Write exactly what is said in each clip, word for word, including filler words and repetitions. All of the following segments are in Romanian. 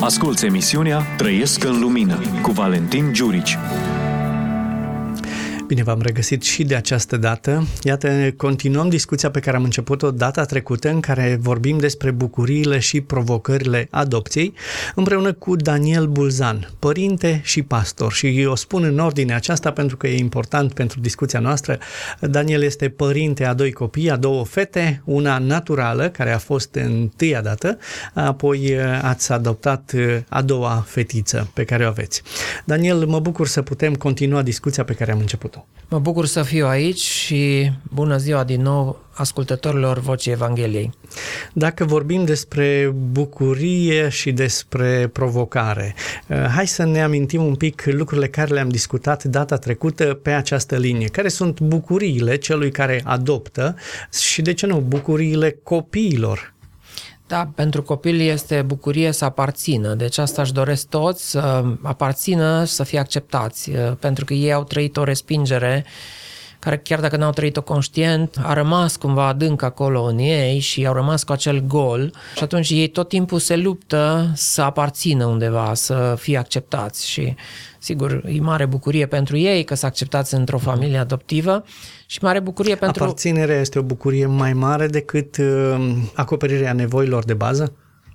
Asculți emisiunea Trăiesc în Lumină cu Valentin Giurici. Bine v-am regăsit și de această dată. Iată, continuăm discuția pe care am început-o data trecută, în care vorbim despre bucuriile și provocările adopției, împreună cu Daniel Bulzan, părinte și pastor. Și o spun în ordine aceasta pentru că e important pentru discuția noastră. Daniel este părinte a doi copii, a două fete, una naturală, care a fost întâia dată, apoi ați adoptat a doua fetiță pe care o aveți. Daniel, mă bucur să putem continua discuția pe care am început. Mă bucur să fiu aici și bună ziua din nou ascultătorilor Vocii Evangheliei. Dacă vorbim despre bucurie și despre provocare, hai să ne amintim un pic lucrurile care le-am discutat data trecută pe această linie. Care sunt bucuriile celui care adoptă și, de ce nu, bucuriile copiilor? Da, pentru copil este bucurie să aparțină, deci asta își doresc toți, să aparțină și să fie acceptați, pentru că ei au trăit o respingere care, chiar dacă n-au trăit-o conștient, a rămas cumva adânc acolo în ei și au rămas cu acel gol și atunci ei tot timpul se luptă să aparțină undeva, să fie acceptați și, sigur, e mare bucurie pentru ei că s-a acceptați într-o familie adoptivă și mare bucurie pentru... Aparținerea este o bucurie mai mare decât uh, acoperirea nevoilor de bază?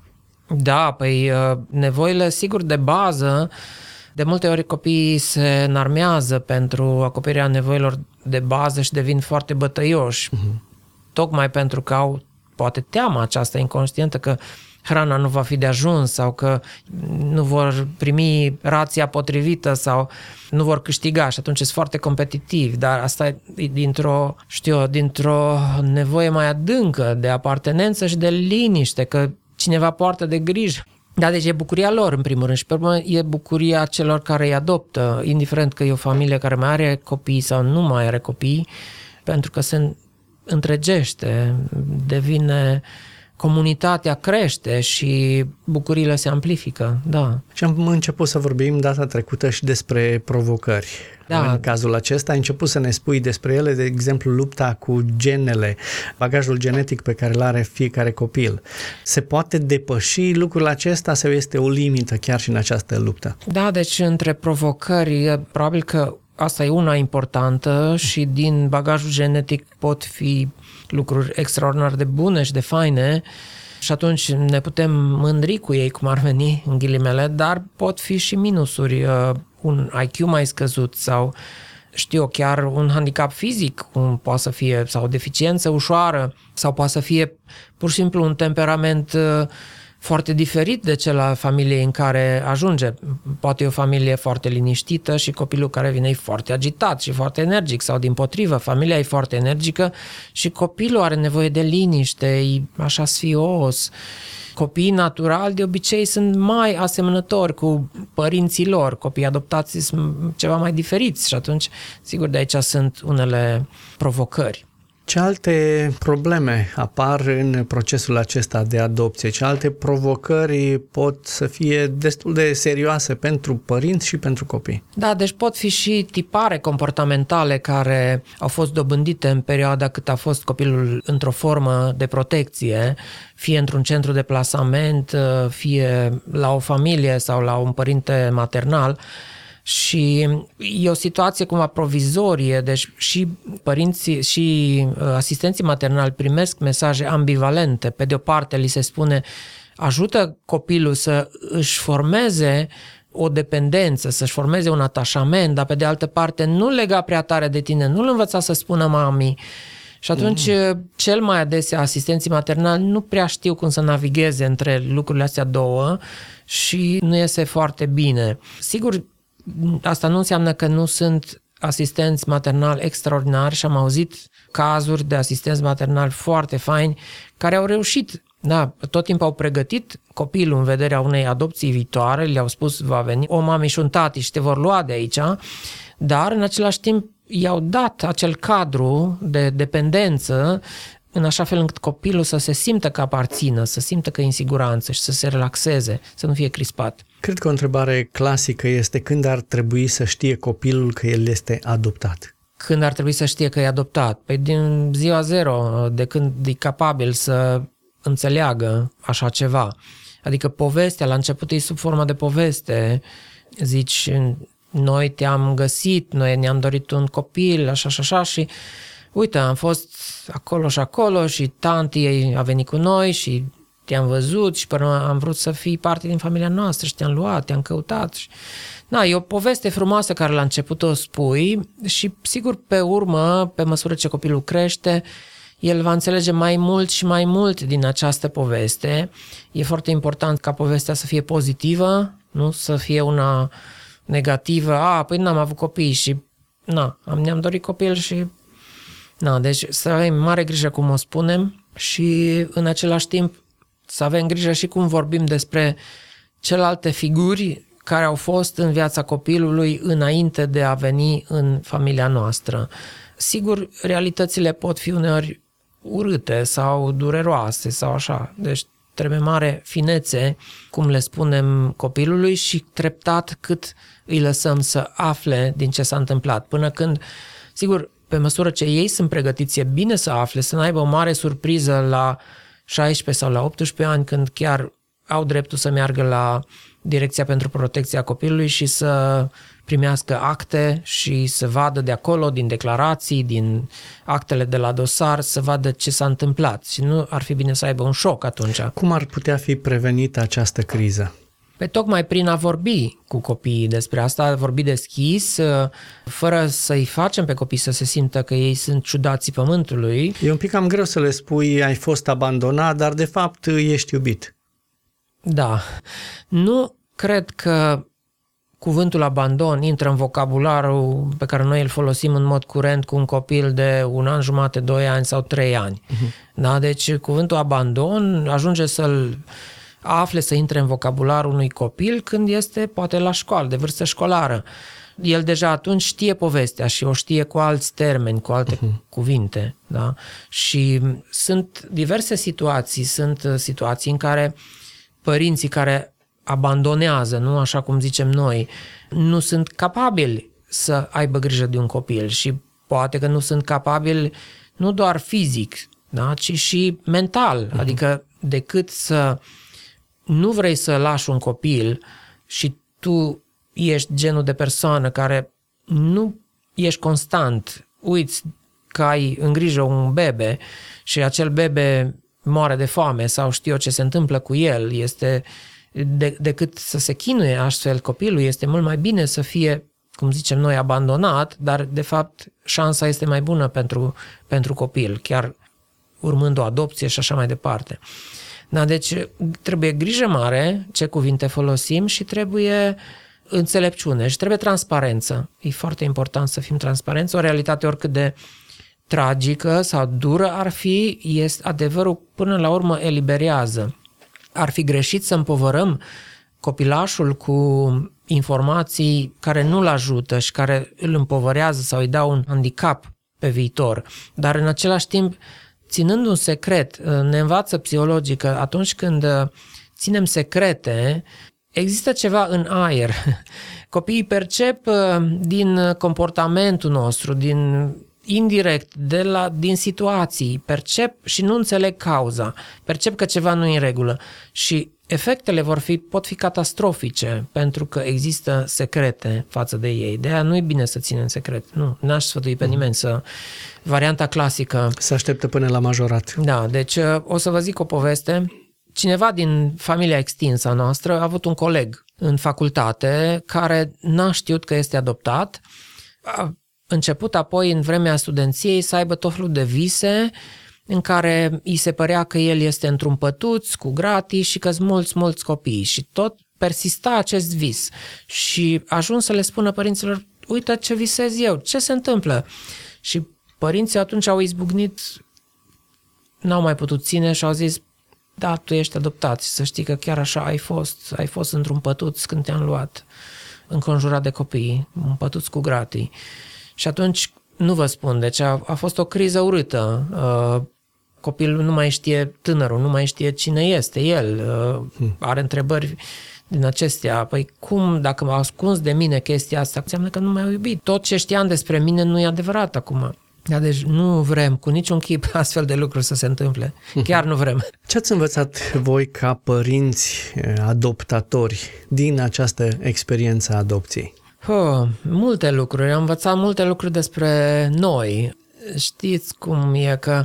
Da, păi uh, nevoile, sigur, de bază, de multe ori copiii se înarmează pentru acoperirea nevoilor de bază și devin foarte bătăioși, uh-huh. tocmai pentru că au poate teama aceasta inconștientă că hrana nu va fi de ajuns sau că nu vor primi rația potrivită sau nu vor câștiga și atunci sunt foarte competitivi, dar asta e dintr-o, știu, dintr-o nevoie mai adâncă de apartenență și de liniște, că cineva poartă de grijă. Da, deci e bucuria lor, în primul rând, și pe urmă e bucuria celor care îi adoptă, indiferent că e o familie care mai are copii sau nu mai are copii, pentru că se întregește, devine... comunitatea crește și bucuriile se amplifică, da. Și am început să vorbim data trecută și despre provocări. Da. În cazul acesta ai început să ne spui despre ele, de exemplu, lupta cu genele, bagajul genetic pe care îl are fiecare copil. Se poate depăși lucrul acesta sau este o limită chiar și în această luptă? Da, deci între provocări, probabil că asta e una importantă și din bagajul genetic pot fi lucruri extraordinar de bune și de faine și atunci ne putem mândri cu ei, cum ar veni, în ghilimele, dar pot fi și minusuri, un I Q mai scăzut sau, știu, chiar un handicap fizic, cum poate să fie, sau o deficiență ușoară, sau poate să fie pur și simplu un temperament foarte diferit de cel al familiei în care ajunge. Poate e o familie foarte liniștită și copilul care vine e foarte agitat și foarte energic sau dimpotrivă, familia e foarte energică și copilul are nevoie de liniște, e așa sfios. Copiii naturali de obicei sunt mai asemănători cu părinții lor, copiii adoptați sunt ceva mai diferiți și atunci, sigur, de aici sunt unele provocări. Ce alte probleme apar în procesul acesta de adopție? Ce alte provocări pot să fie destul de serioase pentru părinți și pentru copii? Da, deci pot fi și tipare comportamentale care au fost dobândite în perioada cât a fost copilul într-o formă de protecție, fie într-un centru de plasament, fie la o familie sau la un părinte maternal. Și e o situație cumva provizorie, deci și părinții și asistenții maternali primesc mesaje ambivalente. Pe de o parte li se spune ajută copilul să își formeze o dependență, să-și formeze un atașament, dar pe de altă parte nu lega prea tare de tine, nu-l învăța să spună mami. Și atunci, mm. cel mai adesea, asistenții maternali nu prea știu cum să navigheze între lucrurile astea două și nu iese foarte bine. Sigur, asta nu înseamnă că nu sunt asistenți maternali extraordinari și am auzit cazuri de asistenți maternali foarte faini care au reușit, da, tot timpul au pregătit copilul în vederea unei adopții viitoare, le-au spus va veni o mami și un tati și te vor lua de aici, dar în același timp i-au dat acel cadru de dependență în așa fel încât copilul să se simtă că aparțină, să simtă că e în siguranță și să se relaxeze, să nu fie crispat. Cred că o întrebare clasică este când ar trebui să știe copilul că el este adoptat? Când ar trebui să știe că e adoptat? Păi din ziua zero, de când e capabil să înțeleagă așa ceva. Adică povestea, la început e sub formă de poveste, zici, noi te-am găsit, noi ne-am dorit un copil, așa și așa și uite, am fost acolo și acolo și tanti a venit cu noi și te-am văzut și până am vrut să fii parte din familia noastră și te-am luat, te-am căutat. Și... Na, e o poveste frumoasă care la început o spui și sigur pe urmă, pe măsură ce copilul crește, el va înțelege mai mult și mai mult din această poveste. E foarte important ca povestea să fie pozitivă, nu să fie una negativă. A, păi n-am avut copii și na, am, ne-am dorit copil și... Na, deci să avem mare grijă cum o spunem și în același timp să avem grijă și cum vorbim despre celelalte figuri care au fost în viața copilului înainte de a veni în familia noastră. Sigur, realitățile pot fi uneori urâte sau dureroase sau așa, deci trebuie mare finețe, cum le spunem copilului și treptat cât îi lăsăm să afle din ce s-a întâmplat. Până când, sigur, pe măsură ce ei sunt pregătiți, e bine să afle, să n-aibă o mare surpriză la șaisprezece sau la optsprezece ani, când chiar au dreptul să meargă la Direcția pentru Protecția Copilului și să primească acte și să vadă de acolo, din declarații, din actele de la dosar, să vadă ce s-a întâmplat. Și nu ar fi bine să aibă un șoc atunci. Cum ar putea fi prevenită această criză? Pe tocmai prin a vorbi cu copiii despre asta, a vorbi deschis, fără să-i facem pe copii să se simtă că ei sunt ciudații pământului. E un pic cam greu să le spui ai fost abandonat, dar de fapt ești iubit. Da. Nu cred că cuvântul abandon intră în vocabularul pe care noi îl folosim în mod curent cu un copil de un an jumate, doi ani sau trei ani. Uh-huh. Da? Deci cuvântul abandon ajunge să-l afle, să intre în vocabularul unui copil când este poate la școală, de vârstă școlară. El deja atunci știe povestea și o știe cu alți termeni, cu alte uh-huh. cuvinte. Da? Și sunt diverse situații, sunt situații în care părinții care abandonează, nu așa cum zicem noi, nu sunt capabili să aibă grijă de un copil și poate că nu sunt capabili nu doar fizic, da, ci și mental. Uh-huh. Adică decât să nu vrei să lași un copil și tu ești genul de persoană care nu ești constant, uiți că ai în grijă un bebe și acel bebe moare de foame sau știu eu ce se întâmplă cu el, este de, decât să se chinuie astfel copilul, este mult mai bine să fie, cum zicem noi, abandonat, dar de fapt șansa este mai bună pentru, pentru copil, chiar urmând o adopție și așa mai departe. Da, deci trebuie grijă mare ce cuvinte folosim și trebuie înțelepciune și trebuie transparență. E foarte important să fim transparenți. O realitate oricât de tragică sau dură ar fi, este adevărul până la urmă eliberează. Ar fi greșit să împovărăm copilașul cu informații care nu-l ajută și care îl împovărează sau îi dau un handicap pe viitor. Dar în același timp, ținând un secret, ne învață psihologii că atunci când ținem secrete, există ceva în aer. Copiii percep din comportamentul nostru, din indirect, de la, din situații, percep și nu înțeleg cauza, percep că ceva nu e în regulă și efectele vor fi, pot fi catastrofice pentru că există secrete față de ei. De aia nu e bine să ținem secret. Nu, n-aș sfătui pe nimeni să... Varianta clasică... Să așteptă până la majorat. Da, deci o să vă zic o poveste. Cineva din familia extinsă a noastră a avut un coleg în facultate care n-a știut că este adoptat. A început apoi în vremea studenției să aibă tot felul de vise în care îi se părea că el este într-un pătuț cu gratii și că sunt mulți, mulți copii și tot persista acest vis și a ajuns să le spună părinților, uite ce visez eu, ce se întâmplă? Și părinții atunci au izbucnit, n-au mai putut ține și au zis, da, tu ești adoptat și să știi că chiar așa ai fost, ai fost într-un pătuț când te-am luat, înconjurat de copii, un pătuț cu gratii. Și atunci, nu vă spun, deci a, a fost o criză urâtă. Uh, copilul nu mai știe, tânărul nu mai știe cine este el, uh, hmm. are întrebări din acestea. Păi cum, dacă m-a ascuns de mine chestia asta, înseamnă că nu m-a iubit. Tot ce știam despre mine nu e adevărat acum. Da, deci nu vrem cu niciun chip astfel de lucruri să se întâmple. Chiar nu vrem. Ce ați învățat voi ca părinți adoptatori din această experiență a adopției? Oh, multe lucruri. Am învățat multe lucruri despre noi. Știți cum e că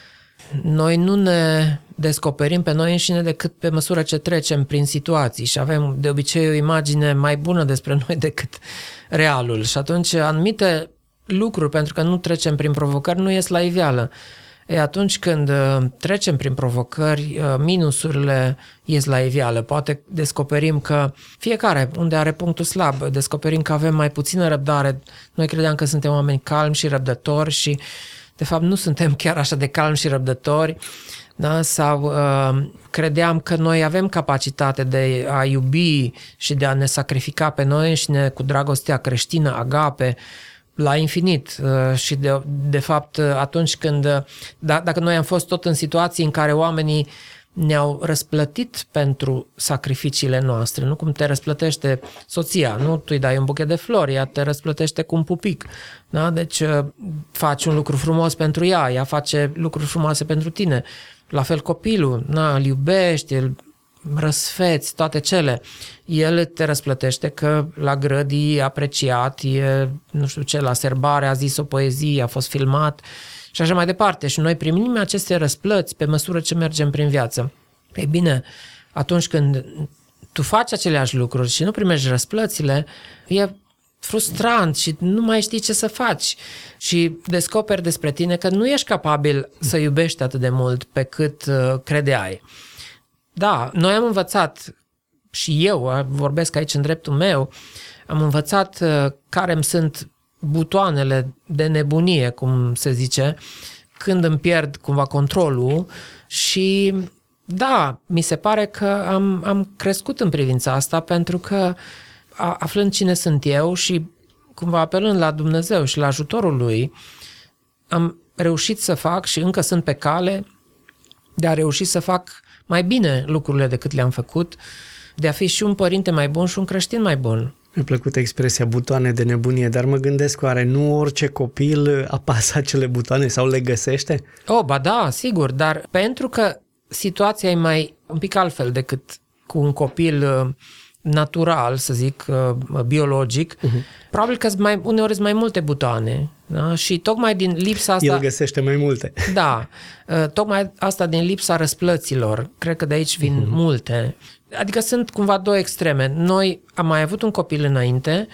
noi nu ne descoperim pe noi înșine decât pe măsură ce trecem prin situații și avem de obicei o imagine mai bună despre noi decât realul. Și atunci anumite lucruri, pentru că nu trecem prin provocări, nu ies la iveală. E, atunci când trecem prin provocări, minusurile ies la iveală. Poate descoperim că fiecare unde are punctul slab, descoperim că avem mai puțină răbdare. Noi credeam că suntem oameni calmi și răbdători și de fapt nu suntem chiar așa de calmi și răbdători. Da? Sau uh, credeam că noi avem capacitate de a iubi și de a ne sacrifica pe noi înșine cu dragostea creștină, agape, la infinit. Uh, și de, de fapt atunci când, uh, da, dacă noi am fost tot în situații în care oamenii ne-au răsplătit pentru sacrificiile noastre, nu cum te răsplătește soția, nu tu îi dai un buchet de flori, ea te răsplătește cu un pupic, da? Deci uh, faci un lucru frumos pentru ea, ea face lucruri frumoase pentru tine. La fel copilul, na, îl iubești, îl răsfeți, toate cele. El te răsplătește că la grădii e apreciat, e, nu știu ce, la serbare a zis o poezie, a fost filmat și așa mai departe. Și noi primim aceste răsplăți pe măsură ce mergem prin viață. Ei bine, atunci când tu faci aceleași lucruri și nu primești răsplățile, e frustrant și nu mai știi ce să faci și descoperi despre tine că nu ești capabil să iubești atât de mult pe cât uh, credeai. Da, noi am învățat și eu, vorbesc aici în dreptul meu, am învățat uh, care îmi sunt butoanele de nebunie, cum se zice, când îmi pierd cumva controlul și da, mi se pare că am, am crescut în privința asta pentru că aflând cine sunt eu și cumva apelând la Dumnezeu și la ajutorul Lui, am reușit să fac și încă sunt pe cale de a reuși să fac mai bine lucrurile decât le-am făcut, de a fi și un părinte mai bun și un creștin mai bun. Mi-a plăcut expresia butoane de nebunie, dar mă gândesc oare nu orice copil apasă acele butoane sau le găsește? Oh, ba da, sigur, dar pentru că situația e mai un pic altfel decât cu un copil natural, să zic, biologic, uh-huh. Probabil că mai, uneori sunt mai multe butoane, da? Și tocmai din lipsa asta... El găsește mai multe. Da, tocmai asta din lipsa răsplăților, cred că de aici vin uh-huh. multe. Adică sunt cumva două extreme. Noi am mai avut un copil înainte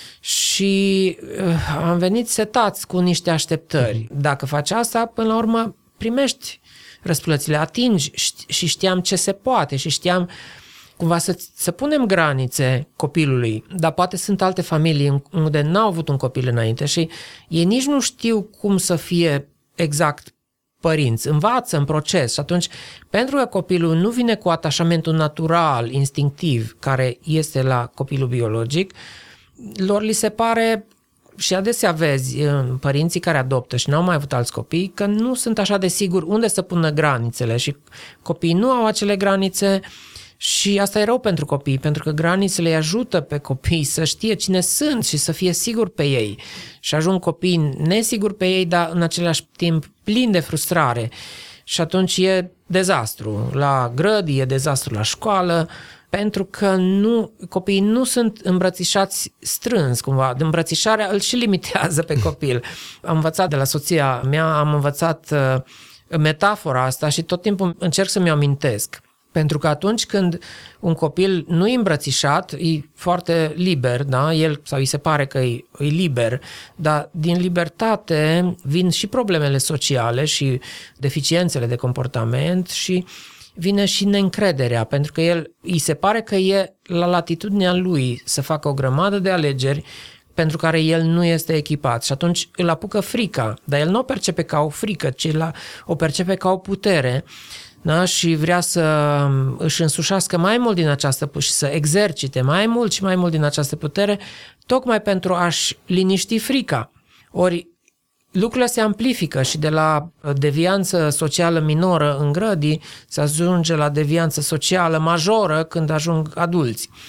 și am venit setați cu niște așteptări. Uh-huh. Dacă faci asta, până la urmă primești răsplățile, atingi și știam ce se poate și știam cumva să, să punem granițe copilului, dar poate sunt alte familii unde n-au avut un copil înainte și ei nici nu știu cum să fie exact părinți, învață în proces și atunci, pentru că copilul nu vine cu atașamentul natural, instinctiv, care este la copilul biologic, lor li se pare, și adesea vezi părinții care adoptă și n-au mai avut alți copii, că nu sunt așa de siguri unde să pună granițele și copiii nu au acele granițe. Și asta e rău pentru copii, pentru că granițele îi ajută pe copii să știe cine sunt și să fie siguri pe ei. Și ajung copii nesiguri pe ei, dar în același timp plini de frustrare. Și atunci e dezastru la grădi, e dezastru la școală, pentru că nu, copiii nu sunt îmbrățișați strâns, cumva. Îmbrățișarea îl și limitează pe copil. Am învățat de la soția mea, am învățat uh, metafora asta și tot timpul încerc să mi-o amintesc. Pentru că atunci când un copil nu e îmbrățișat, e foarte liber, da? El, sau îi se pare că e, e liber, dar din libertate vin și problemele sociale și deficiențele de comportament și vine și neîncrederea, pentru că el îi se pare că e la latitudinea lui să facă o grămadă de alegeri pentru care el nu este echipat și atunci îl apucă frica, dar el nu o percepe ca o frică, ci o percepe ca o putere. Da? Și vrea să își însușească mai mult din această și să exercite mai mult și mai mult din această putere, tocmai pentru a-și liniști frica. Ori lucrurile se amplifică și de la devianță socială minoră în grădii se ajunge la devianță socială majoră când ajung adulți.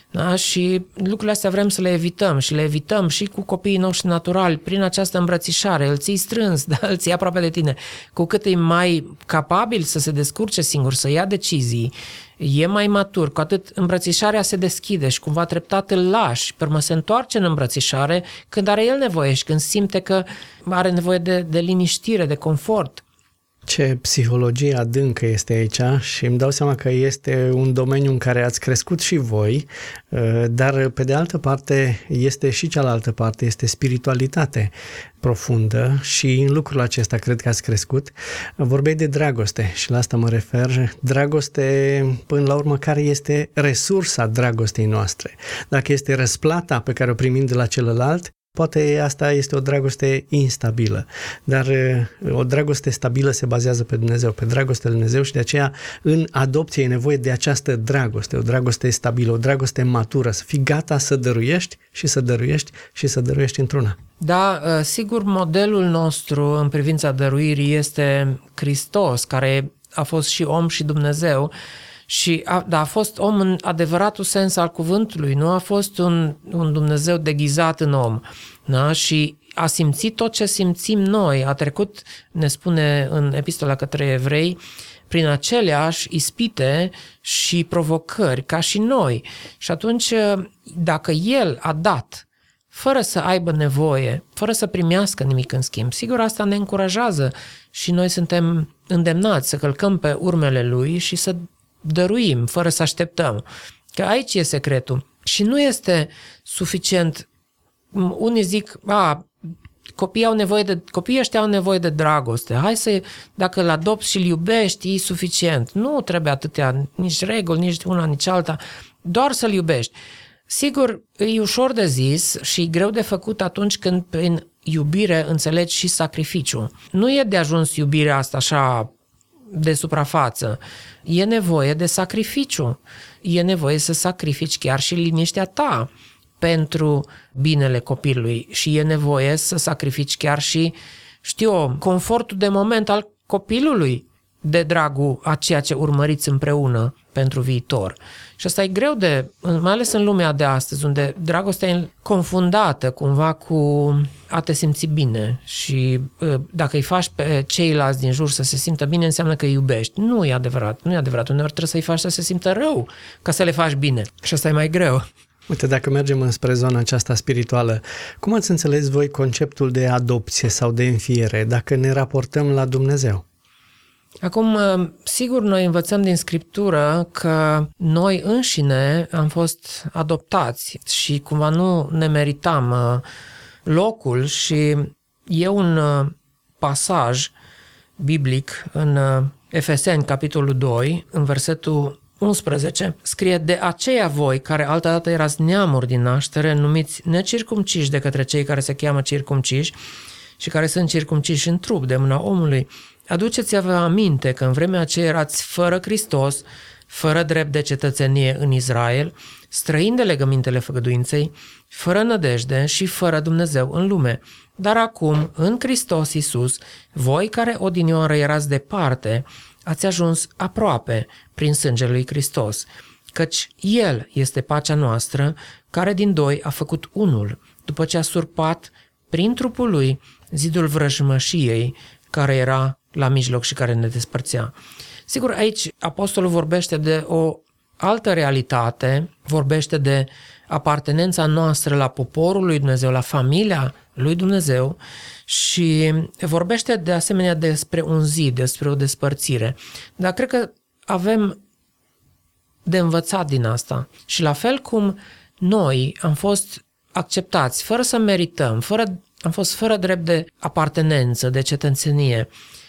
Da? Și lucrurile astea vrem să le evităm și le evităm și cu copiii noștri naturali prin această îmbrățișare, îl ții strâns, da? Îl ții aproape de tine. Cu cât e mai capabil să se descurce singur, să ia decizii, e mai matur, cu atât îmbrățișarea se deschide și cumva treptat îl lași, pe urmă se întoarce în îmbrățișare când are el nevoie și când simte că are nevoie de, de liniștire, de confort. Ce psihologie adâncă este aici și îmi dau seama că este un domeniu în care ați crescut și voi, dar pe de altă parte este și cealaltă parte, este spiritualitate profundă și în lucrul acesta cred că ați crescut. Vorbeai de dragoste și la asta mă refer. Dragoste, până la urmă, care este resursa dragostei noastre? Dacă este răsplata pe care o primim de la celălalt, poate asta este o dragoste instabilă, dar o dragoste stabilă se bazează pe Dumnezeu, pe dragostea lui Dumnezeu și de aceea în adopție e nevoie de această dragoste, o dragoste stabilă, o dragoste matură, să fii gata să dăruiești și să dăruiești și să dăruiești într-una. Da, sigur, modelul nostru în privința dăruirii este Hristos, care a fost și om și Dumnezeu. Și a, da, a fost om în adevăratul sens al cuvântului, nu a fost un, un Dumnezeu deghizat în om. Da? Și a simțit tot ce simțim noi, a trecut, ne spune în epistola către evrei, prin aceleași ispite și provocări ca și noi. Și atunci, dacă el a dat fără să aibă nevoie, fără să primească nimic în schimb, sigur asta ne încurajează și noi suntem îndemnați să călcăm pe urmele lui și să dăruim, fără să așteptăm. Că aici e secretul. Și nu este suficient. Unii zic, a, copiii au nevoie de, copiii ăștia au nevoie de dragoste. Hai să, dacă îl adopți și îl iubești, e suficient. Nu trebuie atâtea, nici reguli, nici una, nici alta. Doar să-l iubești. Sigur, e ușor de zis și e greu de făcut atunci când prin iubire înțelegi și sacrificiu. Nu e de ajuns iubirea asta așa de suprafață. E nevoie de sacrificiu. E nevoie să sacrifici chiar și liniștea ta pentru binele copilului și e nevoie să sacrifici chiar și, știu eu, confortul de moment al copilului de dragul a ceea ce urmăriți împreună pentru viitor. Și asta e greu de, mai ales în lumea de astăzi, unde dragostea e confundată cumva cu a te simți bine și dacă îi faci pe ceilalți din jur să se simtă bine, înseamnă că îi iubești. Nu e adevărat, nu e adevărat. Uneori trebuie să-i faci să se simtă rău ca să le faci bine. Și asta e mai greu. Uite, dacă mergem înspre zona aceasta spirituală, cum ați înțeles voi conceptul de adopție sau de înfiere, dacă ne raportăm la Dumnezeu? Acum, sigur, noi învățăm din Scriptură că noi înșine am fost adoptați și cumva nu ne meritam locul și e un pasaj biblic în Efeseni, capitolul doi, în versetul unsprezece, scrie: de aceea voi, care altădată erați neamuri din naștere, numiți necircumciși de către cei care se cheamă circumciși și care sunt circumciși în trup de mâna omului, aduceți-vă aminte că în vremea aceea erați fără Hristos, fără drept de cetățenie în Israel, străini de legămintele făgăduinței, fără nădejde și fără Dumnezeu în lume. Dar acum, în Hristos Iisus, voi care odinioară erați departe, ați ajuns aproape prin sângele lui Hristos, căci El este pacea noastră, care din doi a făcut unul, după ce a surpat prin trupul Lui zidul vrăjmășiei care era la mijloc și care ne despărțea. Sigur, aici apostolul vorbește de o altă realitate, vorbește de apartenența noastră la poporul lui Dumnezeu, la familia lui Dumnezeu și vorbește de asemenea despre un zid, despre o despărțire. Dar cred că avem de învățat din asta. Și la fel cum noi am fost acceptați fără să merităm, fără, am fost fără drept de apartenență, de cetățenie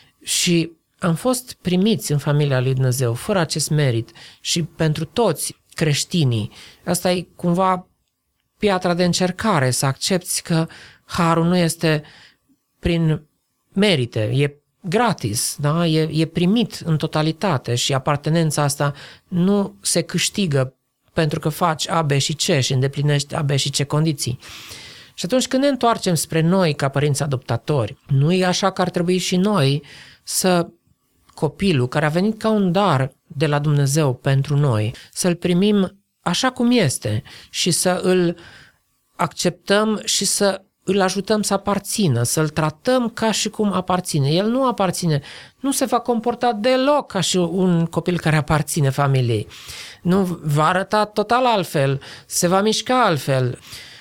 și am fost primiți în familia lui Dumnezeu fără acest merit și pentru toți creștinii. Asta e cumva piatra de încercare, să accepți că harul nu este prin merite, e gratis, da? e, e primit în totalitate și apartenența asta nu se câștigă pentru că faci A, B și C și îndeplinești A, B și C condiții. Și atunci când ne întoarcem spre noi ca părinți adoptatori, nu e așa că ar trebui și noi să copilul care a venit ca un dar de la Dumnezeu pentru noi, să-l primim așa cum este și să îl acceptăm și să îl ajutăm să aparțină, să-l tratăm ca și cum aparține. El nu aparține, nu se va comporta deloc ca și un copil care aparține familiei. Nu va arăta total altfel, se va mișca altfel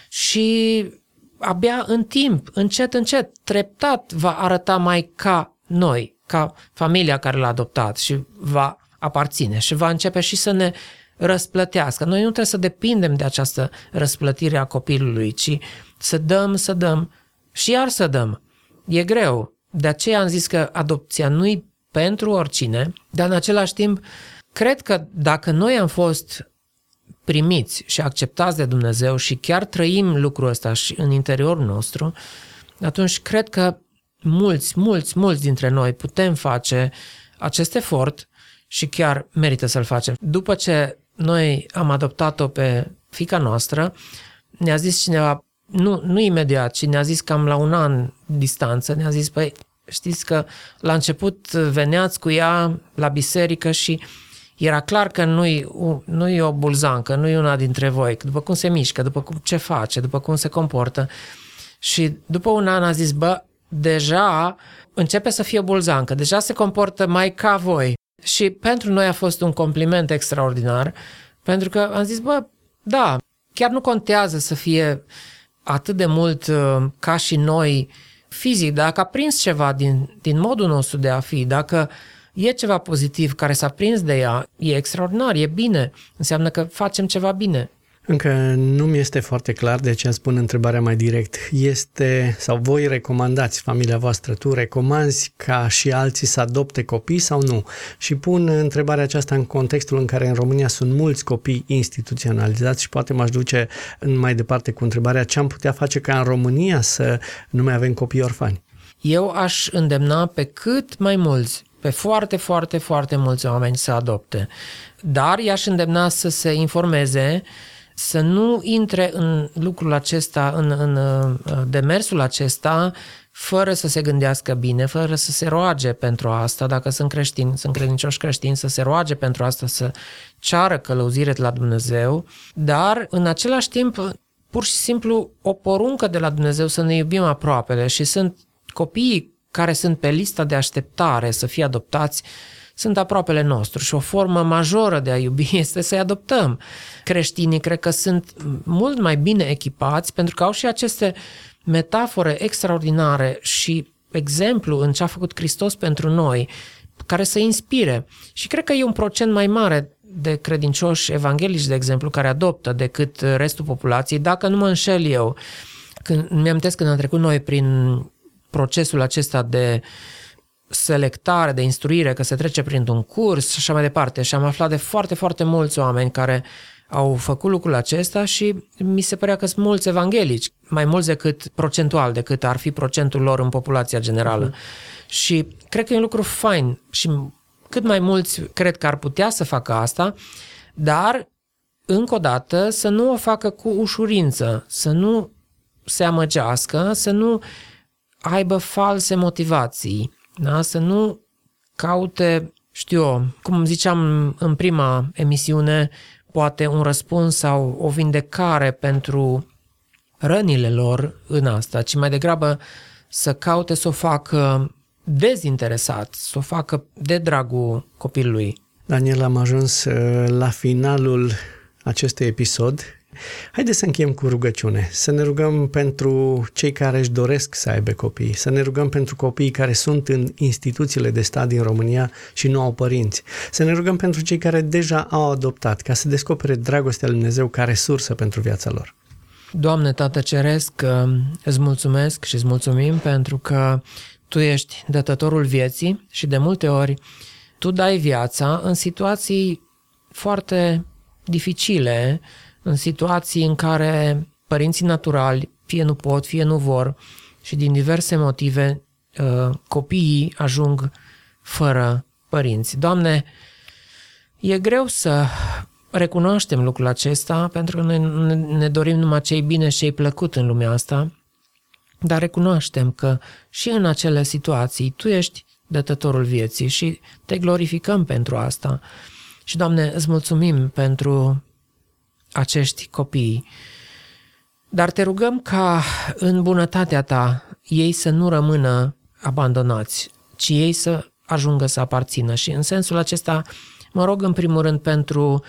și abia în timp, încet, încet, treptat va arăta mai ca noi, ca familia care l-a adoptat și va aparține și va începe și să ne răsplătească. Noi nu trebuie să depindem de această răsplătire a copilului, ci să dăm, să dăm și iar să dăm. E greu. De aceea am zis că adopția nu-i pentru oricine, dar în același timp cred că dacă noi am fost primiți și acceptați de Dumnezeu și chiar trăim lucrul ăsta și în interiorul nostru, atunci cred că mulți, mulți, mulți dintre noi putem face acest efort și chiar merită să-l facem. După ce noi am adoptat-o pe fiica noastră, ne-a zis cineva, nu, nu imediat, ci ne-a zis cam la un an distanță, ne-a zis, păi știți că la început veneați cu ea la biserică și era clar că nu-i, nu-i o bulzancă, nu-i una dintre voi, după cum se mișcă, după cum ce face, după cum se comportă. Și după un an a zis, bă, deja începe să fie o bulzancă, deja se comportă mai ca voi. Și pentru noi a fost un compliment extraordinar, pentru că am zis, bă, da, chiar nu contează să fie atât de mult uh, ca și noi fizic, dacă a prins ceva din, din modul nostru de a fi, dacă e ceva pozitiv care s-a prins de ea, e extraordinar, e bine, înseamnă că facem ceva bine. Încă nu mi este foarte clar, de aceea spun întrebarea mai direct. Este, sau voi recomandați, familia voastră, tu recomanzi ca și alții să adopte copii sau nu? Și pun întrebarea aceasta în contextul în care în România sunt mulți copii instituționalizați și poate m-aș duce mai departe cu întrebarea ce am putea face ca în România să nu mai avem copii orfani. Eu aș îndemna pe cât mai mulți, pe foarte, foarte, foarte mulți oameni să adopte. Dar i-aș îndemna să se informeze, să nu intre în lucrul acesta, în, în demersul acesta, fără să se gândească bine, fără să se roage pentru asta, dacă sunt creștini, sunt credincioși creștini, să se roage pentru asta, să ceară călăuzire de la Dumnezeu, dar în același timp, pur și simplu, o poruncă de la Dumnezeu să ne iubim aproapele și sunt copiii care sunt pe lista de așteptare să fie adoptați, sunt aproapele nostru și o formă majoră de a iubi este să-i adoptăm. Creștinii cred că sunt mult mai bine echipați pentru că au și aceste metafore extraordinare și exemplu în ce a făcut Hristos pentru noi, care să inspire. Și cred că e un procent mai mare de credincioși evanghelici, de exemplu, care adoptă decât restul populației, dacă nu mă înșel eu. Când, mi-amintesc când am trecut noi prin procesul acesta de selectare, de instruire, că se trece printr-un curs și așa mai departe. Și am aflat de foarte, foarte mulți oameni care au făcut lucrul acesta și mi se părea că sunt mulți evanghelici, mai mulți decât procentual, decât ar fi procentul lor în populația generală. Uh-huh. Și cred că e un lucru fain și cât mai mulți cred că ar putea să facă asta, dar, încă o dată, să nu o facă cu ușurință, să nu se amăgească, să nu aibă false motivații, da? Să nu caute, știu eu, cum ziceam în prima emisiune, poate un răspuns sau o vindecare pentru rănile lor în asta, ci mai degrabă să caute să o facă dezinteresat, să o facă de dragul copilului. Daniel, am ajuns la finalul acestui episod. Haideți să încheiem cu rugăciune, să ne rugăm pentru cei care își doresc să aibă copii, să ne rugăm pentru copiii care sunt în instituțiile de stat din România și nu au părinți, să ne rugăm pentru cei care deja au adoptat, ca să descopere dragostea lui Dumnezeu ca resursă pentru viața lor. Doamne, Tată Ceresc, îți mulțumesc și îți mulțumim pentru că Tu ești dătătorul vieții și de multe ori Tu dai viața în situații foarte dificile, în situații în care părinții naturali fie nu pot, fie nu vor și din diverse motive copiii ajung fără părinți. Doamne, e greu să recunoaștem lucrul acesta pentru că noi ne dorim numai ce-i bine și ce-i plăcut în lumea asta, dar recunoaștem că și în acele situații Tu ești dătătorul vieții și Te glorificăm pentru asta. Și, Doamne, îți mulțumim pentru acești copii. Dar te rugăm ca în bunătatea ta ei să nu rămână abandonați, ci ei să ajungă să aparțină. Și în sensul acesta mă rog în primul rând pentru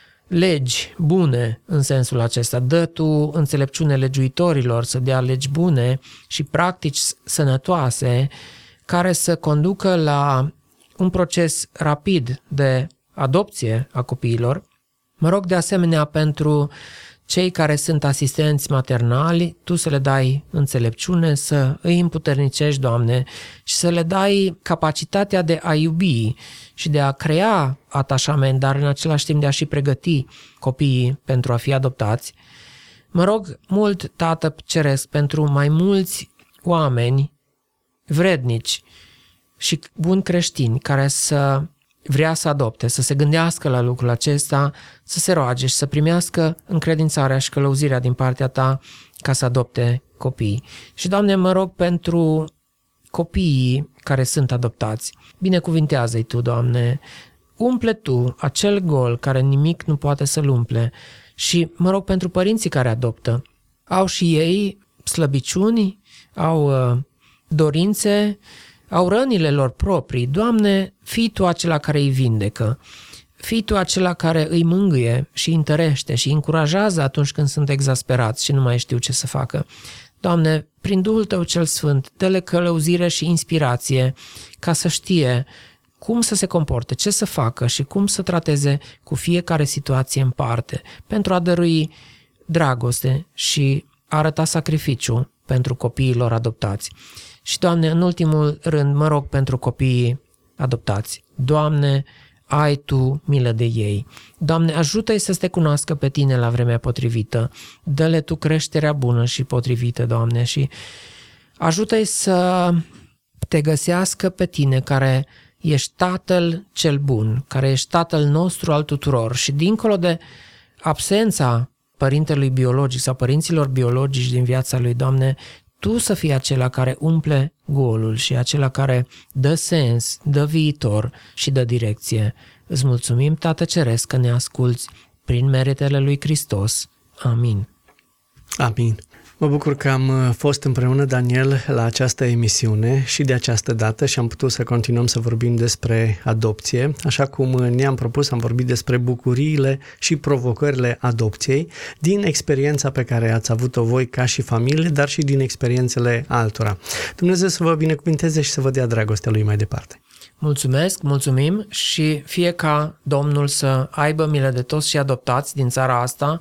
legi bune în sensul acesta. Dă tu înțelepciune legiuitorilor să dea legi bune și practici sănătoase care să conducă la un proces rapid de adopție a copiilor. Mă rog de asemenea pentru cei care sunt asistenți maternali, tu să le dai înțelepciune, să îi împuternicești, Doamne, și să le dai capacitatea de a iubi și de a crea atașament, dar în același timp de a și pregăti copiii pentru a fi adoptați. Mă rog mult, Tată Ceresc, pentru mai mulți oameni vrednici și buni creștini care să vrea să adopte, să se gândească la lucrul acesta, să se roage și să primească încredințarea și călăuzirea din partea ta ca să adopte copii. Și, Doamne, mă rog pentru copiii care sunt adoptați. Binecuvintează-i Tu, Doamne, umple Tu acel gol care nimic nu poate să-l umple și mă rog pentru părinții care adoptă. Au și ei slăbiciuni, au uh, dorințe, au rănile lor proprii. Doamne, fii Tu acela care îi vindecă, fii Tu acela care îi mângâie și îi întărește și îi încurajează atunci când sunt exasperați și nu mai știu ce să facă. Doamne, prin Duhul Tău cel Sfânt, dă-le călăuzire și inspirație ca să știe cum să se comporte, ce să facă și cum să trateze cu fiecare situație în parte pentru a dărui dragoste și a arăta sacrificiu pentru copiii lor adoptați. Și, Doamne, în ultimul rând, mă rog pentru copiii adoptați. Doamne, ai Tu milă de ei. Doamne, ajută-i să te cunoască pe Tine la vremea potrivită. Dă-le Tu creșterea bună și potrivită, Doamne, și ajută-i să Te găsească pe Tine, care ești Tatăl cel bun, care ești Tatăl nostru al tuturor și dincolo de absența părintelui biologic sau părinților biologici din viața lui, Doamne, Tu să fii acela care umple golul și acela care dă sens, dă viitor și dă direcție. Îți mulțumim, Tată Ceresc, că ne asculți prin meritele lui Hristos. Amin. Amin. Mă bucur că am fost împreună, Daniel, la această emisiune și de această dată și am putut să continuăm să vorbim despre adopție. Așa cum ne-am propus, am vorbit despre bucuriile și provocările adopției din experiența pe care ați avut-o voi ca și familie, dar și din experiențele altora. Dumnezeu să vă binecuvinteze și să vă dea dragostea Lui mai departe. Mulțumesc, mulțumim și fie ca Domnul să aibă milă de toți și adoptați din țara asta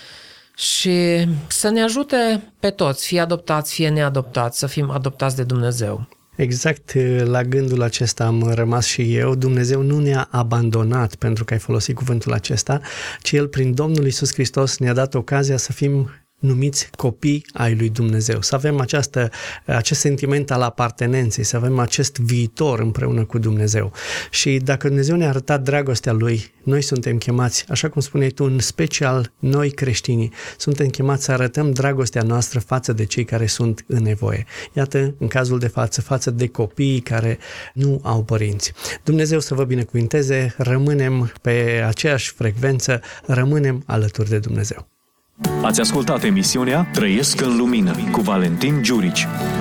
și să ne ajute pe toți, fie adoptați, fie neadoptați, să fim adoptați de Dumnezeu. Exact la gândul acesta am rămas și eu. Dumnezeu nu ne-a abandonat pentru că ai folosit cuvântul acesta, ci El prin Domnul Iisus Hristos ne-a dat ocazia să fim numiți copii ai lui Dumnezeu, să avem această, acest sentiment al apartenenței, să avem acest viitor împreună cu Dumnezeu. Și dacă Dumnezeu ne-a arătat dragostea Lui, noi suntem chemați, așa cum spuneai tu, în special noi creștinii, suntem chemați să arătăm dragostea noastră față de cei care sunt în nevoie. Iată, în cazul de față, față de copiii care nu au părinți. Dumnezeu să vă binecuvinteze, rămânem pe aceeași frecvență, rămânem alături de Dumnezeu. Ați ascultat emisiunea Trăiesc în Lumină cu Valentin Giurici.